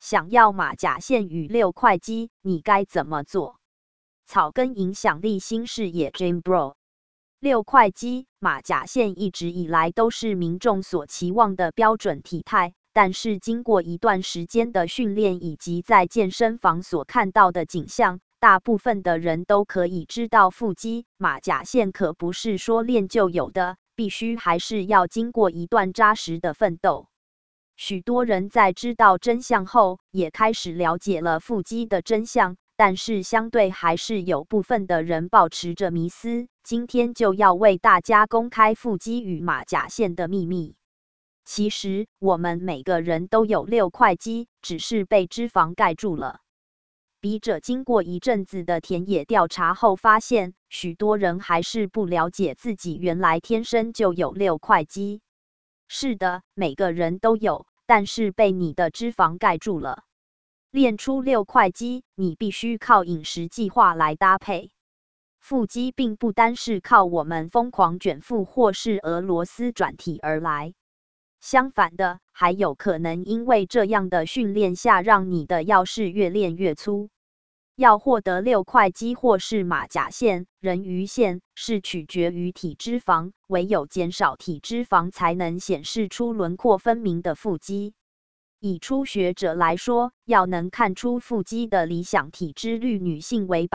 想要马甲线与6块肌，你该怎么做？草根影响力新视野 Jim Bro。6块肌、马甲线一直以来都是民众所期望的标准体态，但是经过一段时间的训练以及在健身房所看到的景象，大部分的人都可以知道腹肌、马甲线可不是说练就有的，必须还是要经过一段扎实的奋斗。许多人在知道真相后，也开始了解了腹肌的真相。但是相对还是有部分的人抱持着迷思，今天就要为大家公开腹肌与马甲线的秘密。其实我们每个人都有6块肌，只是被脂肪盖住了。笔者经过一阵子的田野调查后发现，许多人还是不了解自己原来天生就有6块肌。是的，每个人都有，但是被你的脂肪盖住了。练出6块肌，你必须靠饮食计划来搭配。腹肌并不单是靠我们疯狂卷腹或是俄罗斯转体而来，相反的，还有可能因为这样的训练下，让你的腰式越练越粗。要获得6块肌或是马甲线、人鱼线，是取决于体脂肪，唯有减少体脂肪，才能显示出轮廓分明的腹肌。以初学者来说，要能看出腹肌的理想体脂率，女性为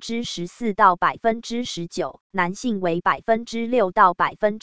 14%到19%，男性为6%到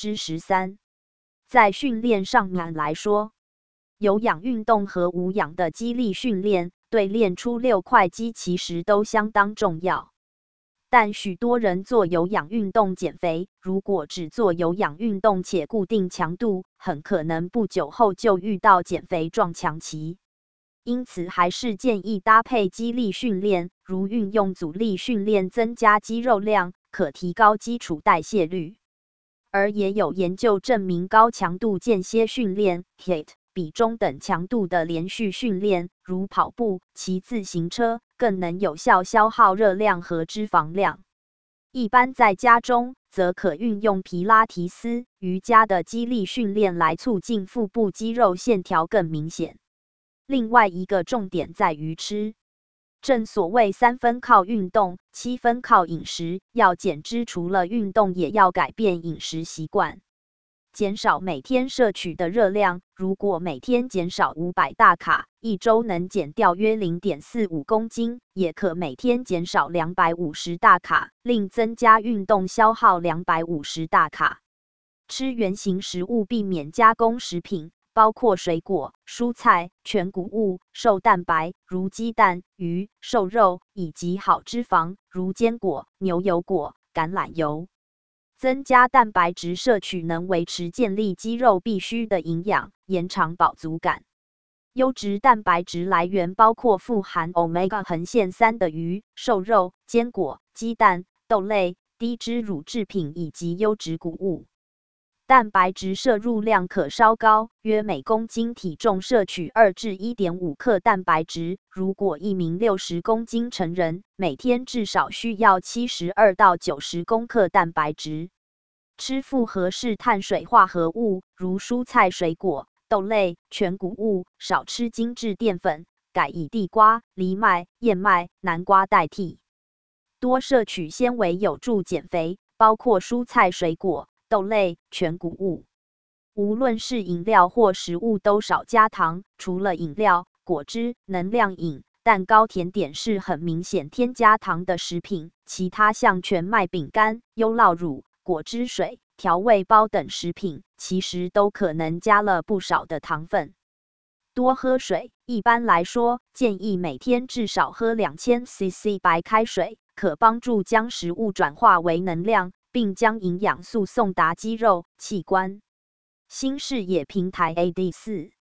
13%。在训练上面来说，有氧运动和无氧的肌力训练，对练出6块肌其实都相当重要。但许多人做有氧运动减肥，如果只做有氧运动且固定强度，很可能不久后就遇到减肥撞墙期。因此还是建议搭配肌力训练，如运用阻力训练增加肌肉量，可提高基础代谢率。而也有研究证明，高强度间歇训练 HIIT 比中等强度的连续训练，如跑步、骑自行车，更能有效消耗热量和脂肪量。一般在家中，则可运用皮拉提斯、瑜伽的肌力训练来促进腹部肌肉线条更明显。另外一个重点在于吃。正所谓3分靠运动，7分靠饮食。要减脂，除了运动，也要改变饮食习惯。减少每天摄取的热量，如果每天减少500大卡，一周能减掉约 0.45 公斤，也可每天减少250大卡，另增加运动消耗250大卡。吃原型食物，避免加工食品，包括水果、蔬菜、全谷物、瘦蛋白，如鸡蛋、鱼、瘦肉，以及好脂肪，如坚果、牛油果、橄榄油。增加蛋白质摄取，能维持建立肌肉必需的营养，延长饱足感。优质蛋白质来源包括富含 Omega-3 的鱼、瘦肉、坚果、鸡蛋、豆类、低脂乳制品以及优质谷物。蛋白质摄入量可稍高，约每公斤体重摄取2至 1.5 克蛋白质。如果一名60公斤成人，每天至少需要72到90公克蛋白质。吃复合式碳水化合物，如蔬菜水果、豆类、全谷物，少吃精致淀粉，改以地瓜、藜麦、燕麦、南瓜代替。多摄取纤维有助减肥，包括蔬菜水果、豆类、全谷物。无论是饮料或食物都少加糖，除了饮料、果汁、能量饮、蛋糕、甜点是很明显添加糖的食品，其他像全麦饼干、优酪乳、果汁水、调味包等食品，其实都可能加了不少的糖分。多喝水，一般来说，建议每天至少喝2000cc 白开水，可帮助将食物转化为能量，并将营养素送达肌肉、器官。新视野平台 AD4